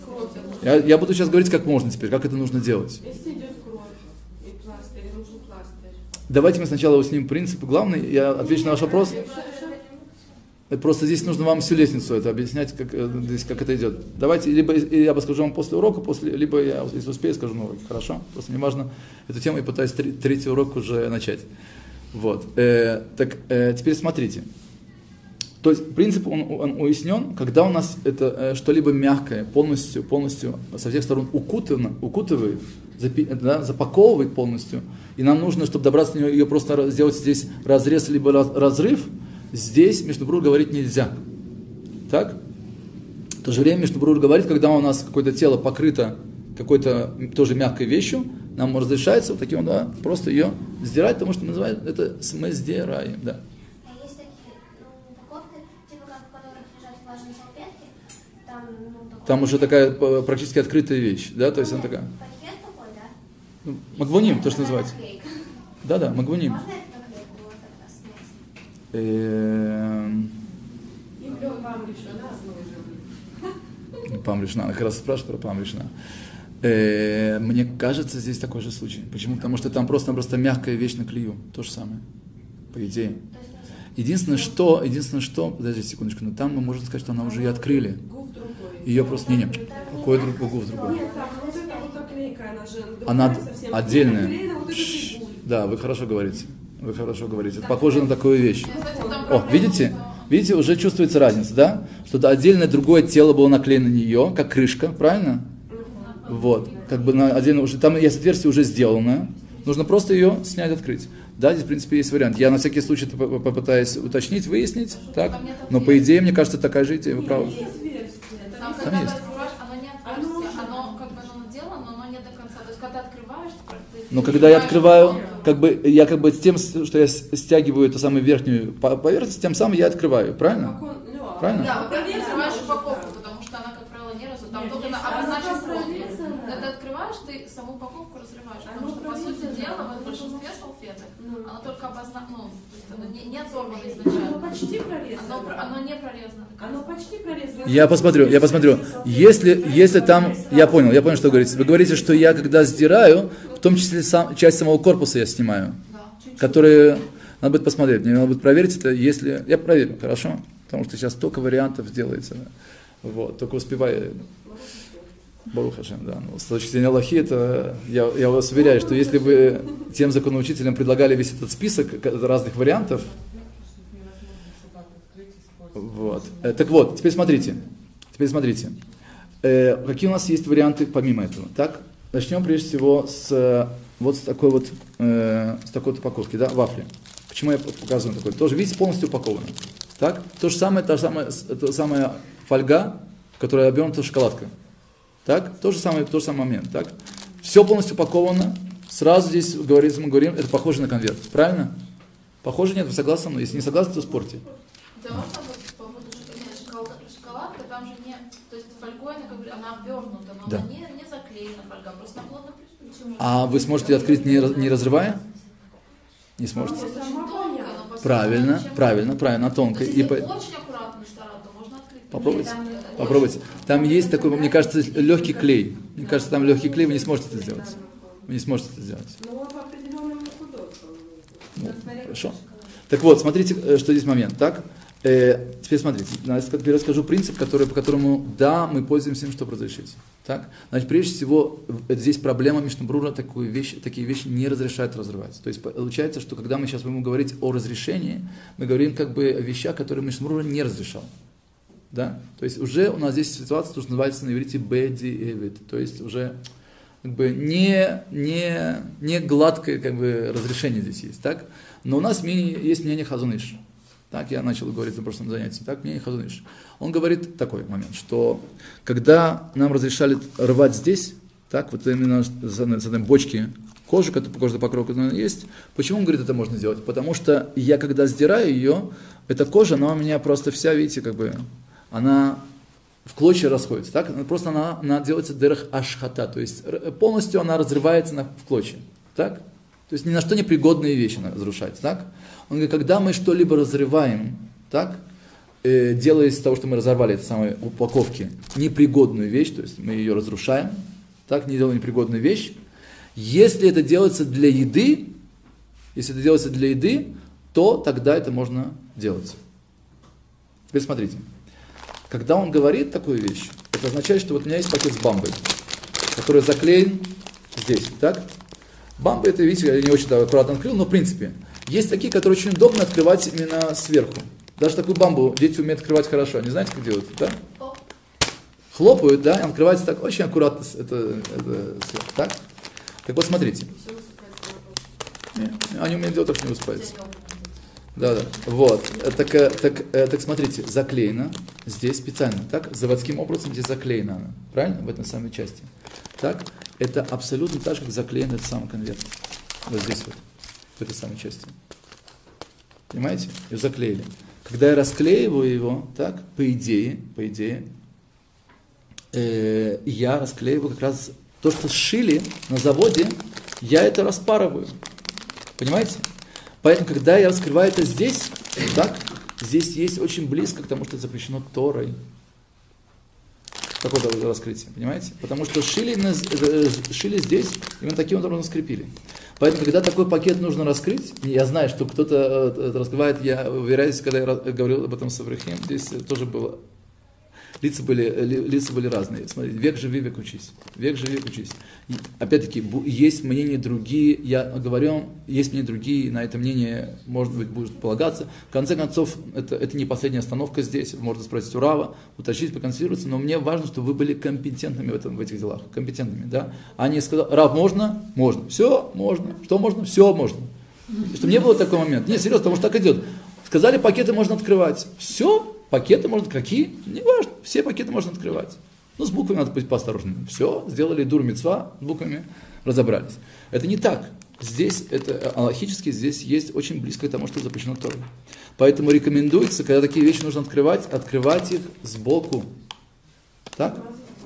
Speaker 2: кровь.
Speaker 1: Я, я буду сейчас говорить, как можно теперь, как это нужно делать.
Speaker 2: Если идет кровь и пластырь, нужен пластырь.
Speaker 1: Давайте мы сначала уснимем принцип. Главный, я отвечу на ваш вопрос. Просто здесь нужно вам всю лестницу это объяснять, как, здесь, как это идет. Давайте, либо я расскажу вам после урока, после, либо я, если успею, скажу на уроке. Хорошо? Просто мне важно эту тему, и пытаюсь три, третий урок уже начать. Вот. Э, так, э, теперь смотрите. То есть принцип он, он уяснен, когда у нас это э, что-либо мягкое полностью, полностью со всех сторон укутано, укутывает, запи, да, запаковывает полностью, и нам нужно, чтобы добраться до нее, ее просто сделать здесь разрез либо раз, разрыв. Здесь Мишна-Берура говорить нельзя. Так? В то же время Мишна-Берура говорит, когда у нас какое-то тело покрыто какой-то тоже мягкой вещью, нам разрешается вот таким, да, просто ее сдирать, потому что мы называем это мы сдираем. Да.
Speaker 5: А есть такие ну, упаковки, типа как в которых лежат влажные салфетки, там, ну, такой...
Speaker 1: Там уже такая практически открытая вещь, да, то есть она такая.
Speaker 5: Пакет такой, да?
Speaker 1: Ну, магвуним, то, что называется.
Speaker 5: Наклейка.
Speaker 1: Да-да, магвуним.
Speaker 5: Можно эту наклейку вот как раз снять?
Speaker 1: Эм,
Speaker 2: И в любом решена,
Speaker 1: Пам решена, она как раз спрашивает про пам решена. Э, мне кажется, здесь такой же случай. Почему? Потому что там просто-напросто мягкая вещь на клею. То же самое, по идее. Единственное, что, единственное, что, подождите секундочку, но там мы можем сказать, что она уже ее открыли.
Speaker 2: гуф другой.
Speaker 1: Ее просто, не-не, какой другой гуф другой.
Speaker 2: Нет, там вот эта вот наклейка, она же другая
Speaker 1: Она
Speaker 2: совсем.
Speaker 1: отдельная.
Speaker 2: Наклеена вот эта фигура.
Speaker 1: Да, вы хорошо говорите. Вы хорошо говорите. Это похоже на такую вещь.
Speaker 4: Кстати, там
Speaker 1: О,
Speaker 4: проблема,
Speaker 1: видите?
Speaker 4: что-
Speaker 1: Видите, уже чувствуется разница, да? Что-то отдельное другое тело было наклеено на нее, как крышка, правильно? Вот. Как бы на отдельно уже, там есть отверстие уже сделанное. Нужно просто ее снять, открыть. Да, здесь, в принципе, есть вариант. Я на всякий случай поп- попытаюсь уточнить, выяснить, так? Но по идее, мне кажется, такая же идея, вы правы.
Speaker 2: Есть версия.
Speaker 4: Там,
Speaker 1: Там
Speaker 4: когда
Speaker 1: есть.
Speaker 4: ты открываешь, оно не
Speaker 2: Оно
Speaker 4: отверстие,
Speaker 2: уже-
Speaker 4: оно как бы оно наделано, но оно не до конца. То есть, когда открываешь, ты-
Speaker 1: Но
Speaker 4: ты
Speaker 1: когда я
Speaker 4: понимаешь,
Speaker 1: открываю,
Speaker 4: что-
Speaker 1: как бы, я как бы с тем, что я с- стягиваю эту самую верхнюю по- поверхность, тем самым я открываю, правильно?
Speaker 2: Как он- ну,
Speaker 1: Правильно?
Speaker 4: Да, во-первых, ты
Speaker 2: Прорезано
Speaker 4: открываешь
Speaker 2: уже,
Speaker 4: упаковку,
Speaker 2: да.
Speaker 4: потому что она, как правило, не разу. Там
Speaker 2: Нет,
Speaker 4: только
Speaker 2: есть
Speaker 4: на обозначен
Speaker 2: она
Speaker 4: профиль.
Speaker 2: прорезана.
Speaker 4: Когда ты открываешь, ты саму упаковку разрываешь. Потому
Speaker 2: Оно
Speaker 4: что, по сути
Speaker 2: прорезано.
Speaker 4: дела, в
Speaker 2: Оно
Speaker 4: большинстве
Speaker 2: потому-
Speaker 4: салфеток,
Speaker 2: Ну.
Speaker 4: оно только обозначено, ну, то есть оно не, не оторвано
Speaker 2: Оно
Speaker 4: изначально.
Speaker 2: почти прорезано.
Speaker 4: Оно, про- оно не прорезано. до конца.
Speaker 2: Оно почти прорезано.
Speaker 1: Я посмотрю, я посмотрю. Если, если там, я понял, я понял, что вы говорите. Вы говорите, что я когда сдираю, в том числе сам, часть самого корпуса я снимаю,
Speaker 4: Да, чуть-чуть.
Speaker 1: которые, надо будет посмотреть, мне надо будет проверить это, если, я проверю, хорошо? Потому что сейчас столько вариантов делается, да. Вот, только успеваю. Барух Хашем, да. Ну, с точки зрения Аллахи, это, я, я вас уверяю, что если бы тем законоучителям предлагали весь этот список разных вариантов, вот. Э, Так вот, теперь смотрите, теперь смотрите, Э, какие у нас есть варианты помимо этого, так? Начнем прежде всего с э, вот с такой вот, э, с такой вот упаковки, да, вафли. Почему я показываю такой? Тоже, видите, полностью упаковано. Так? То же самое, та же самая, та самая фольга, которая обернута шоколадкой. Так? То же самое, тот же самый момент. Так? Все полностью упаковано. Сразу здесь говорится, мы говорим, это похоже на конверт. Правильно? Похоже, нет, вы согласны со мной? Если не согласны, то спорьте.
Speaker 4: Да, можно вот по поводу шоколада, нет, шоколада, шоколадка, там же не, то есть фольгой, она, как бы, она обернута, но
Speaker 1: Да.
Speaker 4: она не, не заклеена фольга, просто она плотно пришпилена.
Speaker 1: А вы сможете открыть, не, раз- не разрывая? Не сможете.
Speaker 4: Просто очень тонкая, но по сути
Speaker 1: Правильно,
Speaker 4: она чем-
Speaker 1: правильно, правильно,
Speaker 4: То
Speaker 1: тонко.
Speaker 4: есть,
Speaker 1: И
Speaker 4: если
Speaker 1: по-
Speaker 4: очень аккуратно стараться, то можно открыть.
Speaker 1: Попробуйте.
Speaker 4: Там это
Speaker 1: Попробуйте. Там есть такой, мне кажется, легкий клей. Мне кажется, там легкий клей, вы не сможете это сделать. Вы не сможете это сделать.
Speaker 2: Ну, по определенному художеству.
Speaker 1: Ну, хорошо. Так вот, смотрите, э, что здесь момент, так? Э, теперь смотрите, значит, теперь расскажу принцип, который, по которому, да, мы пользуемся им, чтобы разрешить. Так? Значит, прежде всего, в- здесь проблема Мишна-Берура, такую вещь, такие вещи не разрешает разрывать. То есть, получается, что когда мы сейчас будем говорить о разрешении, мы говорим как бы о вещах, которые Мишна-Берура не разрешал. Да? То есть, уже у нас здесь ситуация, то, что называется на иврите беди эвид, то есть, уже как бы не, не, не гладкое как бы, разрешение здесь есть. Так? Но у нас мнение, есть мнение Хазон Иш. Так, я начал говорить на прошлом занятии. Так, мнение Хазон Иш. Он говорит такой момент, что когда нам разрешали рвать здесь, так, вот именно за, за бочки кожи, кожный покров, который есть, почему он говорит, это можно сделать? Потому что я, когда сдираю ее, эта кожа, она у меня просто вся, видите, как бы, она в клочья расходится. Так? Просто она, она делается дерах ашхата, то есть полностью она разрывается на, в клочья. Так? То есть ни на что не пригодные вещи она разрушается. Так? Он говорит, когда мы что-либо разрываем, так, э, делая из того, что мы разорвали этой самой упаковки, непригодную вещь, то есть мы ее разрушаем, так, не делаем непригодную вещь. Если это делается для еды, если это делается для еды, то тогда это можно делать. Теперь смотрите. Когда он говорит такую вещь, это означает, что вот у меня есть пакет с бамбой, который заклеен здесь, так? Бамбы, это, видите, я не очень аккуратно открыл, но в принципе, есть такие, которые очень удобно открывать именно сверху. Даже такую бамбу дети умеют открывать хорошо. Не знаете, как делают, да? Хлопают, да, и открывается так очень аккуратно, это, это сверху, так? Так вот, смотрите. Нет, они умеют делать, так что не высыпается. Да, да. Вот. Так, так, так смотрите, заклеено здесь специально, так? Заводским образом здесь заклеено она. Правильно? В этой самой части. Так? Это абсолютно так же, как заклеен этот самый конверт. Вот здесь вот. В этой самой части. Понимаете? Ее заклеили. Когда я расклеиваю его, так, по идее, по идее, э, я расклеиваю как раз то, что сшили на заводе, я это распарываю. Понимаете? Поэтому, когда я раскрываю это здесь, так, здесь есть очень близко к тому, что это запрещено Торой. Такое раскрытие, понимаете? Потому что шили, шили здесь, именно таким образом скрепили. Поэтому, когда такой пакет нужно раскрыть, я знаю, что кто-то это раскрывает, я уверяюсь, когда я говорил об этом с Аврахим, здесь тоже было, лица были, лица были разные. Смотрите, век живи, век учись. Век живи, век учись. И, опять-таки, есть мнения другие, я говорю, есть мнения другие, на это мнение, может быть, будет полагаться. В конце концов, это, это не последняя остановка здесь, можно спросить у Рава, уточнить, поконсультироваться, но мне важно, чтобы вы были компетентными в, этом, в этих делах, компетентными, да. Они сказали, Рав, можно? Можно. Все, можно. Что можно? Все можно. Чтобы не было такого момента. Нет, серьезно, потому что так идет. Сказали, пакеты можно открывать. Все. Пакеты можно, какие? Не важно, все пакеты можно открывать. Ну, с буквами надо быть поосторожным. Все, сделали дур мицва, с буквами разобрались. Это не так. Здесь, это алахически, здесь есть очень близко к тому, что запрещено Торой. Поэтому рекомендуется, когда такие вещи нужно открывать, открывать их сбоку. Так?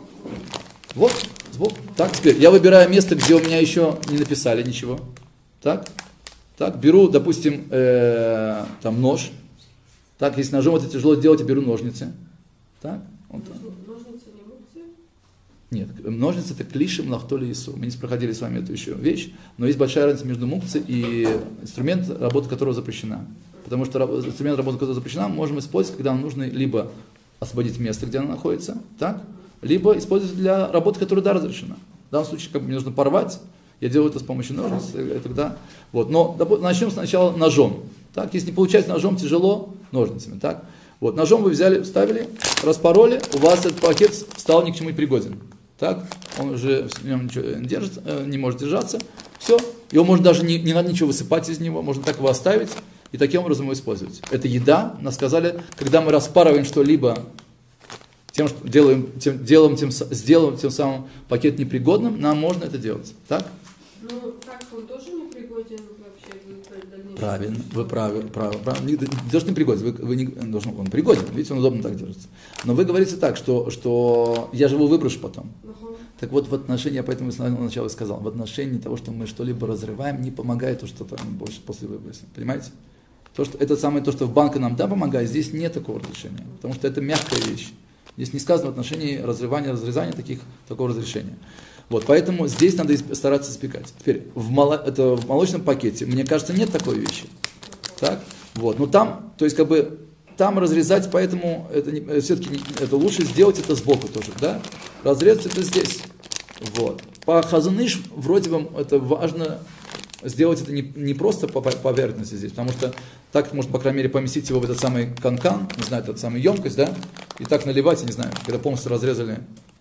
Speaker 1: Вот, сбоку. Так, теперь я выбираю место, где у меня еще не написали ничего. Так? Так, беру, допустим, э, там нож. Так, если ножом это тяжело делать, я беру ножницы. Так? Вот.
Speaker 2: Ножницы не мукцы?
Speaker 1: Нет, ножницы это клиши млахтоли Ису. Мы не проходили с вами эту еще вещь, но есть большая разница между мукцей и инструмент, работа которого запрещена. Потому что инструмент, работа которого запрещена, мы можем использовать, когда нам нужно либо освободить место, где она находится, так? Либо использовать для работы, которая да, разрешена. В данном случае, как бы мне нужно порвать, я делаю это с помощью ножниц, и тогда. Вот. Но начнем сначала ножом. Так? Если не получается ножом, тяжело, ножницами. Так? Вот. Ножом вы взяли, вставили, распороли, у вас этот пакет стал ни к чему не пригоден. Так? Он уже в нем ничего не, держит, не может держаться. Все. Его можно даже не, не надо ничего высыпать из него, можно так его оставить и таким образом его использовать. Это еда. Нас сказали, когда мы распарываем что-либо, тем, что делаем, тем, делаем, тем, сделаем тем самым пакет непригодным, нам можно это делать. Так?
Speaker 2: Ну, так он тоже непригоден вообще в дальнейшем.
Speaker 1: Правильно, вы правы, правы, правы. Не, даже не пригоден, вы, вы не, должен, он пригоден, видите, он удобно так держится. Но вы говорите так, что, что я же его выброшу потом.
Speaker 2: Uh-huh.
Speaker 1: Так вот, в отношении, я поэтому сначала сказал, в отношении того, что мы что-либо разрываем, не помогает то, что там больше после выброса. Понимаете? То, что, это самое то, что в банке нам да помогает, здесь нет такого разрешения, потому что это мягкая вещь. Здесь не сказано в отношении разрывания, разрезания таких, такого разрешения. Вот, поэтому здесь надо стараться избегать. Теперь, в, моло, это, в молочном пакете, мне кажется, нет такой вещи. Так? Вот, но там, то есть, как бы, там разрезать, поэтому это не, все-таки не, это лучше сделать это сбоку тоже, да? Разрезать это здесь. Вот. По Хазон Иш, вроде бы, это важно сделать это не, не просто по поверхности здесь, потому что так можно, по крайней мере, поместить его в этот самый канкан, не знаю, этот самый емкость, да? И так наливать, я не знаю, когда полностью разрезали.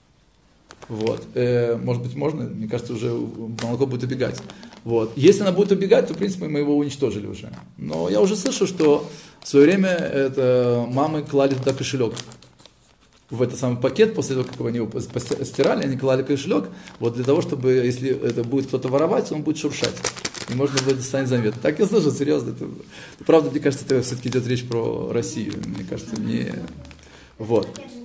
Speaker 1: Вот. Э, может быть, можно, мне кажется, уже молоко будет убегать. Вот. Если она будет убегать, то, в принципе, мы его уничтожили уже. Но я уже слышал, что в свое время это мамы клали туда кошелек. В этот самый пакет, после того, как они его постирали, они клали кошелек, вот для того, чтобы, если это будет кто-то воровать, он будет шуршать. И можно будет достанет заметно. Так я слышу, серьезно. Это, правда, мне кажется, это все-таки идет речь про Россию. Мне кажется, не... Вот.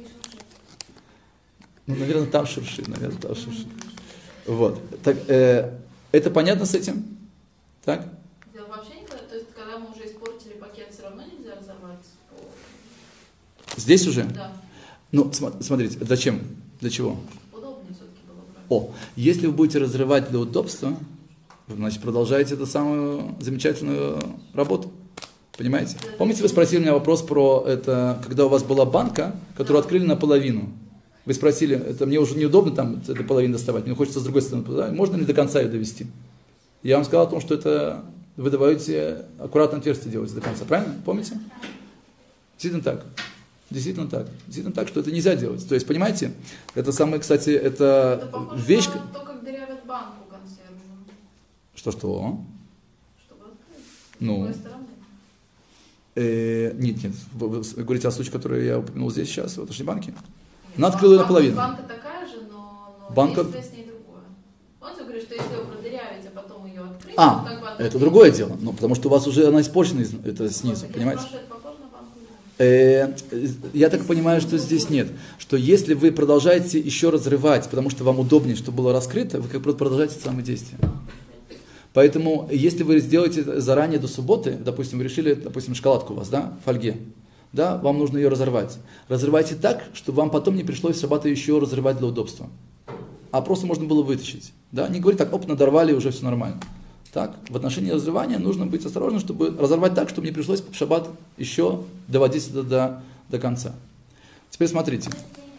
Speaker 1: Ну, наверное, там шуршит, наверное, там шуршит. Вот. Так, э, это понятно с этим? Так?
Speaker 4: Дело вообще не, то есть, когда мы уже испортили пакет, все равно нельзя разорвать?
Speaker 1: Здесь уже?
Speaker 4: Да.
Speaker 1: Ну, см- смотрите, зачем? Для чего?
Speaker 4: Удобнее все-таки было брать.
Speaker 1: О, если вы будете разрывать для удобства, значит, продолжаете эту самую замечательную работу. Понимаете? Помните, вы спросили меня вопрос про это, когда у вас была банка, которую открыли наполовину. Вы спросили, это мне уже неудобно там эту половину доставать, мне хочется с другой стороны, да? Можно ли до конца ее довести? Я вам сказал о том, что это вы добавите аккуратно отверстие делаете до конца. Правильно? Помните? Действительно так. Действительно так. Действительно так, что это нельзя делать. То есть, понимаете, это самое, кстати, это,
Speaker 4: Это похоже
Speaker 1: вещь...
Speaker 4: на то, как дырявят банку консервную.
Speaker 1: Что-что?
Speaker 4: Чтобы открыть. С
Speaker 1: Ну.
Speaker 4: другой стороны.
Speaker 1: Э, нет, нет. Вы, вы говорите о случае, который я упомянул здесь сейчас, в Аташной банке.
Speaker 4: Нет,
Speaker 1: Она открыла ее
Speaker 4: банка-
Speaker 1: наполовину.
Speaker 4: Банка такая же, но, но
Speaker 1: Банка-
Speaker 4: действие с ней другое. Он тебе говорит, что если вы продырявите, а потом ее открыть,
Speaker 1: А,
Speaker 4: то как бы
Speaker 1: это
Speaker 4: одно
Speaker 1: другое
Speaker 4: дело.
Speaker 1: дело. Ну, потому что у вас уже она испорчена из- это снизу,
Speaker 4: Вот, так
Speaker 1: понимаете?
Speaker 4: Я спрашиваю, это похоже на банку или нет?
Speaker 1: Э, Я так понимаю, что здесь нет. Что если вы продолжаете еще разрывать, потому что вам удобнее, чтобы было раскрыто, вы как бы продолжаете это самое действие. Поэтому, если вы сделаете это заранее до субботы, допустим, вы решили, допустим, шоколадку у вас, да, в фольге, да, вам нужно ее разорвать. Разрывайте так, чтобы вам потом не пришлось в шаббат еще разрывать для удобства. А просто можно было вытащить. Да? Не говорить так, оп, надорвали, уже все нормально. Так, в отношении разрывания нужно быть осторожным, чтобы разорвать так, чтобы не пришлось в шаббат еще доводить это до, до конца. Теперь смотрите.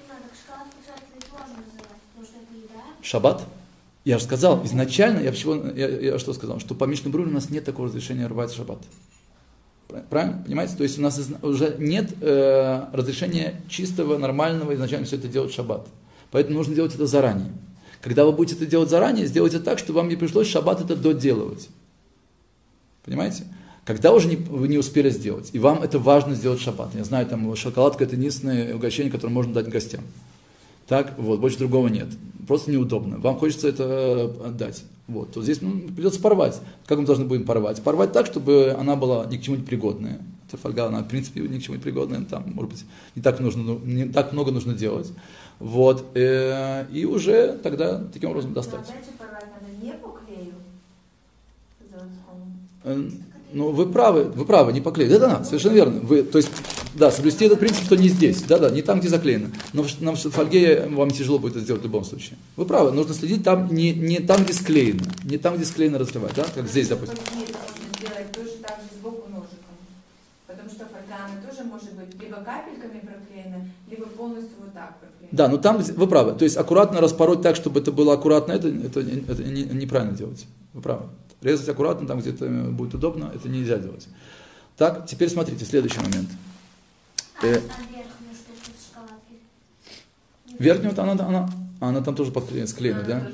Speaker 1: В шаббат? Я же сказал, изначально, я, почему, я, я что сказал, что по Мишне Бруре у нас нет такого разрешения рвать шаббат. Правильно? Понимаете? То есть у нас уже нет э, разрешения чистого, нормального, изначально все это делать в шаббат. Поэтому нужно делать это заранее. Когда вы будете это делать заранее, сделайте так, чтобы вам не пришлось в шаббат это доделывать. Понимаете? Когда уже не, вы не успели сделать, и вам это важно сделать в шаббат. Я знаю, там шоколадка это единственное угощение, которое можно дать гостям. Так, вот, больше другого нет. Просто неудобно. Вам хочется это отдать. Вот, то здесь ну, придется порвать. Как мы должны будем порвать? Порвать так, чтобы она была ни к чему не пригодная. Эта фольга, она в принципе ни к чему не пригодная. Там, может быть, не так, нужно, не так много нужно делать. Вот, э, и уже тогда таким образом достать.
Speaker 6: Но опять же порвать надо не по клею заводскому.
Speaker 1: Э, ну, вы правы, вы правы, не поклеить. Да, да, да, совершенно верно. Вы, то есть, да, соблюсти этот принцип, что не здесь, да, да, не там, где заклеено. Но в, на фольге вам тяжело будет это сделать в любом случае. Вы правы, нужно следить там, не, не там, где склеено, не там, где склеено разрывать, да, как здесь, допустим.
Speaker 6: Нет, можно сделать тоже так же сбоку ножиком. Потому что фольга, она тоже может быть либо капельками проклеена, либо полностью вот так проклеена.
Speaker 1: Да, но там, вы правы, то есть аккуратно распороть так, чтобы это было аккуратно, это, это, это не, неправильно делать. Вы правы. Резать аккуратно, там, где это будет удобно, это нельзя делать. Так, теперь смотрите, следующий момент.
Speaker 5: А,
Speaker 1: Э,
Speaker 5: а верхнюю штуку с шоколадки?
Speaker 1: верхнюю, она, она, она там тоже подклеена, склеена, да?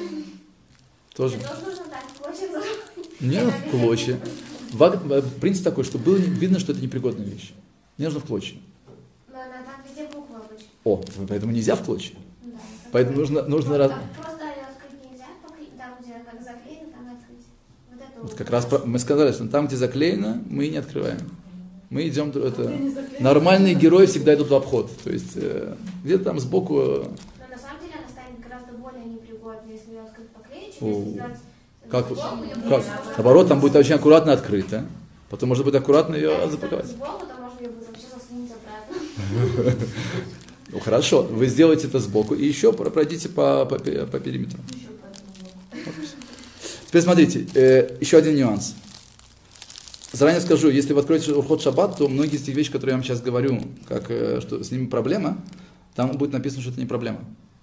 Speaker 1: Тоже.
Speaker 5: Это тоже нужно так, клочья.
Speaker 1: Не в клочья. В- Принцип такой, что было видно, что это непригодная вещь. Не нужно в клочья.
Speaker 5: Но она там везде буквы обычно.
Speaker 1: О, поэтому нельзя в клочья.
Speaker 5: Да,
Speaker 1: Поэтому нужно, нужно
Speaker 5: Вот
Speaker 1: раз...
Speaker 5: так просто ее открыть нельзя, покрыть, там, где как заклеено, там открыть. Вот это
Speaker 1: Вот
Speaker 5: вот.
Speaker 1: как раз про- мы сказали, что там, где заклеено, мы не открываем. Мы идем, это,
Speaker 2: Ты не заклеишь.
Speaker 1: нормальные герои всегда идут в обход. То есть э, где-то там сбоку... э,
Speaker 5: Но на самом деле она станет гораздо более непригодной, если ее открыть поклеить, чем
Speaker 1: О,
Speaker 5: если сделать...
Speaker 1: Как,
Speaker 5: сбоку, ее
Speaker 1: как?
Speaker 5: можно-
Speaker 1: Наоборот, там будет очень аккуратно открыто. Потом можно будет аккуратно ее
Speaker 5: Если
Speaker 1: запаковать.
Speaker 5: сбоку, то можно ее будет вообще засунуть обратно.
Speaker 1: Ну хорошо, вы сделаете это сбоку и еще пройдите по, по, пе- по периметру. Теперь смотрите, э, еще один нюанс. Заранее скажу, если вы откроете Урхот Шаббат, то многие из тех вещей, которые я вам сейчас говорю, как, э, что с ними проблема, там будет написано, что это не проблема.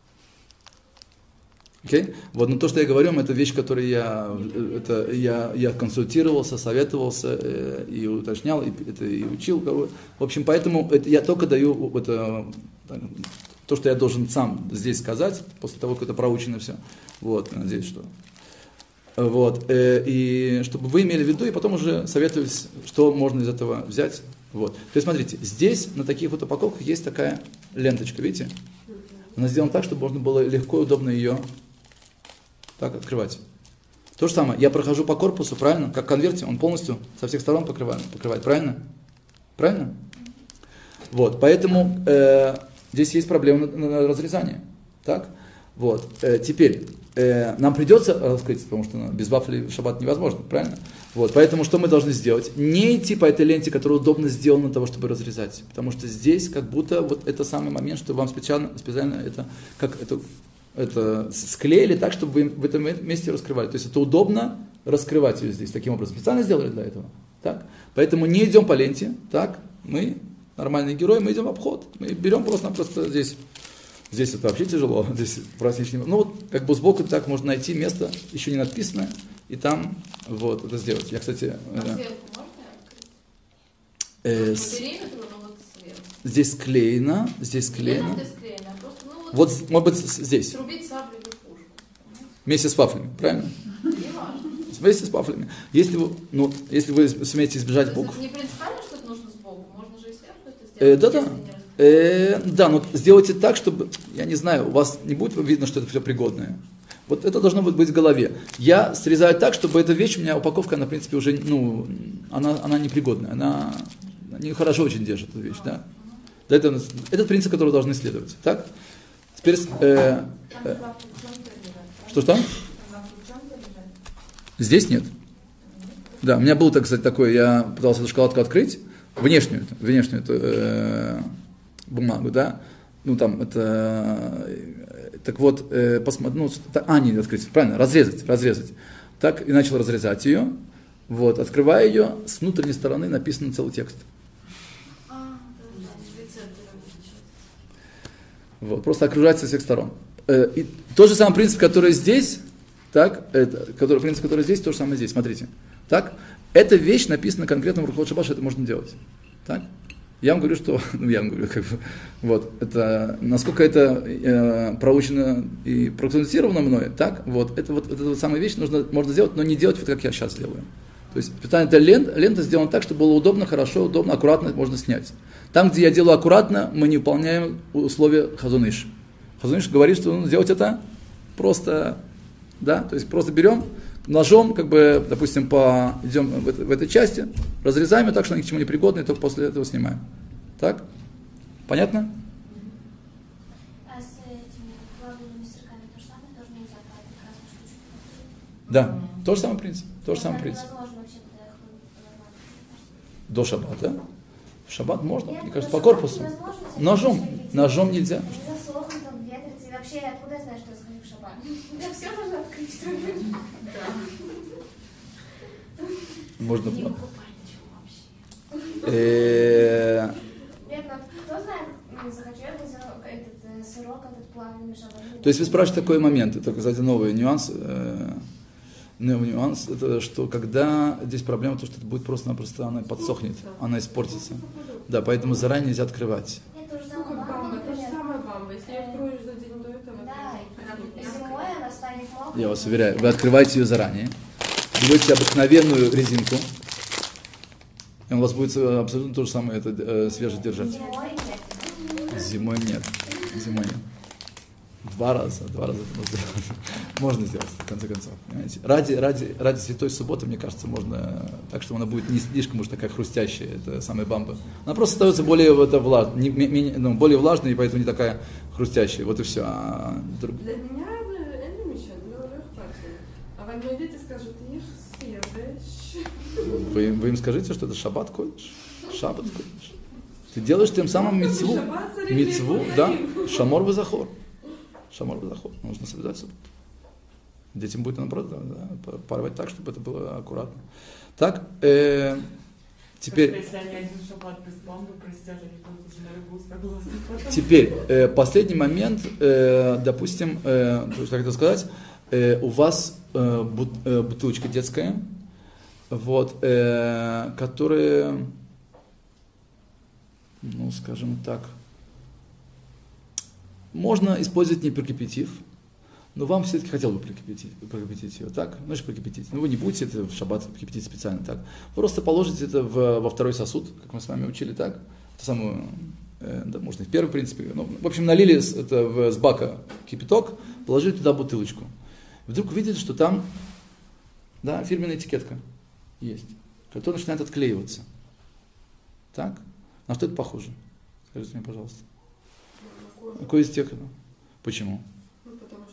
Speaker 1: Окей? Вот, но то, что я говорю, это вещь, которую я, это, я, я консультировался, советовался э, и уточнял, и, это, и учил. В общем, поэтому это, я только даю это, то, что я должен сам здесь сказать, после того, как это проучено все. Вот, надеюсь, что... Вот, э, и чтобы вы имели в виду, и потом уже советуюсь, что можно из этого взять. Вот. То есть, смотрите, здесь на таких вот упаковках есть такая ленточка, видите? Она сделана так, чтобы можно было легко и удобно ее так открывать. То же самое, я прохожу по корпусу, правильно? Как в конверте, он полностью со всех сторон покрывает, покрывает правильно? Правильно? Вот, поэтому э, здесь есть проблема на, на разрезание. Так? Вот. Э, теперь, э, нам придется раскрыть, потому что ну, без вафли в шаббат невозможно, правильно? Вот. Поэтому что мы должны сделать? Не идти по этой ленте, которая удобно сделана для того, чтобы разрезать. Потому что здесь как будто вот это самый момент, что вам специально, специально это, как это, это склеили так, чтобы вы в этом месте раскрывали. То есть это удобно раскрывать ее здесь таким образом. Специально сделали для этого. Так? Поэтому не идем по ленте, так? Мы нормальные герои, мы идем в обход. Мы берем просто-напросто здесь. Здесь это вообще тяжело. Здесь праздничный. Ну вот как бы сбоку так можно найти место, еще не написанное, и там вот это сделать. Я, кстати...
Speaker 4: А
Speaker 1: э,
Speaker 4: сверху можно открыть?
Speaker 1: э,
Speaker 4: По
Speaker 1: с-
Speaker 4: периметру, но вот сверху.
Speaker 1: здесь склеено, здесь
Speaker 4: Не
Speaker 1: склеено.
Speaker 4: надо склеено, а просто, ну вот,
Speaker 1: Вот, может быть, с- здесь,
Speaker 4: срубить саблей в пушку.
Speaker 1: вместе с вафлями, правильно?
Speaker 4: Не важно.
Speaker 1: Вместе с вафлями. Если вы, ну, если вы сумеете избежать
Speaker 4: То есть
Speaker 1: букв,
Speaker 4: это не принципиально, что это нужно сбоку, можно же и сверху это
Speaker 1: Э,
Speaker 4: сделать.
Speaker 1: да-да.
Speaker 4: если не раз-
Speaker 1: Э, да, но сделайте так, чтобы, я не знаю, у вас не будет видно, что это все пригодное. Вот это должно быть в голове. Я срезаю так, чтобы эта вещь, у меня упаковка, она, в принципе, уже, ну, она, она непригодная, она не хорошо очень держит эту вещь, да. Да, это, этот принцип, который вы должны следовать. Так? Теперь, э, э, что-что? Здесь нет. Да, у меня было, так сказать, такое, я пытался эту шоколадку открыть, внешнюю, внешнюю эту, э, бумагу, да, ну там это, э, так вот, э, посмотри, ну, та- а, не открыть, правильно, разрезать, разрезать. Так, и начал разрезать ее, вот, открывая ее, с внутренней стороны написан целый текст.
Speaker 4: А, да, да, рецепты различаются.
Speaker 1: Вот, просто окружать со всех сторон. Э, и тот же самый принцип, который здесь, так, это, который, принцип, который здесь, то же самое здесь, смотрите. Так, эта вещь написана конкретно в Рухот Шаббат, что это можно делать. Так? Я вам говорю, что, ну я вам говорю, как бы, вот, это, насколько это э, проучено и проконсультировано мной, так, вот, это вот, это вот самая вещь нужно, можно сделать, но не делать вот как я сейчас делаю. То есть, специально эта лента, лента сделана так, чтобы было удобно, хорошо, удобно, аккуратно можно снять. Там, где я делаю аккуратно, мы не выполняем условия Хазон Иш. Хазон Иш говорит, что нужно сделать это просто, да, то есть просто берем ножом, как бы, допустим, по, идем в, это, в этой части, разрезаем ее так, что они к чему не пригодны, и только после этого снимаем. Так? Понятно?
Speaker 5: А с этими плавленными сырками то же самое, тоже нельзя брать красную штучку?
Speaker 1: Да. Тот же самый принцип. Тот же самый принцип.
Speaker 5: Невозможно вообще туда их вырвать.
Speaker 1: До шаббата. В шаббат можно,
Speaker 5: Нет,
Speaker 1: мне кажется,
Speaker 5: до
Speaker 1: по корпусу.
Speaker 5: шаббата невозможно всякие
Speaker 1: Ножом.
Speaker 5: всякие
Speaker 1: Ножом нельзя.
Speaker 5: Они засохнут, там ветрятся. И вообще, откуда я знаю, что я схожу в шаббат? Я все можно открыть, что ли?
Speaker 1: Можно.
Speaker 4: Не покупай ничего вообще.
Speaker 1: Э,
Speaker 5: Нет, ну, кто знает, ну, захочу я взял этот э, сырок, этот плавленый шаббат.
Speaker 1: То есть вы спрашиваете такой момент, это, кстати, новый нюанс. э, Новый нюанс, это что когда здесь проблема, то что это будет просто-напросто, она подсохнет, она испортится. Да, поэтому заранее нельзя открывать.
Speaker 5: Нет, то же
Speaker 2: Ну, как
Speaker 5: самое
Speaker 2: бамба,
Speaker 5: бамба,
Speaker 2: та же
Speaker 5: например.
Speaker 2: самая бамба. Если ее откроешь за день до этого,
Speaker 5: Да,
Speaker 2: она будет
Speaker 5: и
Speaker 2: мягкая.
Speaker 5: зимой она станет мокрой.
Speaker 1: Я вас уверяю, вы открываете ее заранее, берете обыкновенную резинку, и он у вас будет абсолютно то же самое это, э, свеже держать.
Speaker 5: Зимой нет.
Speaker 1: Зимой нет. Зимой нет. Два раза, два раза это можно сделать. Можно сделать, в конце концов. Понимаете? Ради, ради, ради святой субботы, мне кажется, можно так, что она будет не слишком уж такая хрустящая, это самая бамба. Она просто становится более, это, влаж, не, не, не, ну, более влажной, и поэтому не такая хрустящая. Вот и все. А друг...
Speaker 2: Для меня אין לי משנה, לא אכפת לי. אבל מיידית скажут, ешь свежее.
Speaker 1: Вы, вы им скажите, что это шаббат кодиш. Шаббат кодиш. Ты делаешь тем самым мицву. Мицву, да. Шамор везахор. Шамор везахор. Нужно соблюдать субботу. Детям будет, наоборот, да, порвать так, чтобы это было аккуратно. Так, э, теперь...
Speaker 7: Если они один шаббат без бамбы простят, они будут уже на рыбу согласны.
Speaker 1: Теперь, э, последний момент, э, допустим, э, как это сказать, э, у вас э, бут, э, бутылочка детская, вот, э, которая, ну, скажем так, можно использовать не прокипятив, но вам все-таки хотел бы прокипятить, прокипятить ее, так? Ну, что прокипятить? Ну, вы не будете это в шаббат кипятить специально, так? Просто положите это в, во второй сосуд, как мы с вами учили, так? Это самую, э, да, можно и в первый, в принципе. Ну, в общем, налили с, это в, с бака кипяток, положили туда бутылочку. И вдруг увидели, что там, да, фирменная этикетка есть, которая начинает отклеиваться. Так? На что это похоже? Скажите мне, пожалуйста. Какой из тех? Почему?
Speaker 2: Ну, потому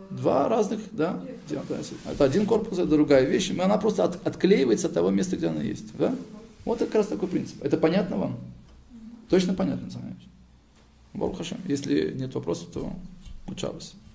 Speaker 1: Два разных, да, это один корпус, это другая вещь, но она просто от, отклеивается от того места, где она есть, да? Вот как раз такой принцип. Это понятно вам? Точно понятно, Саня? Барух Хашем. Если нет вопросов, то учабас.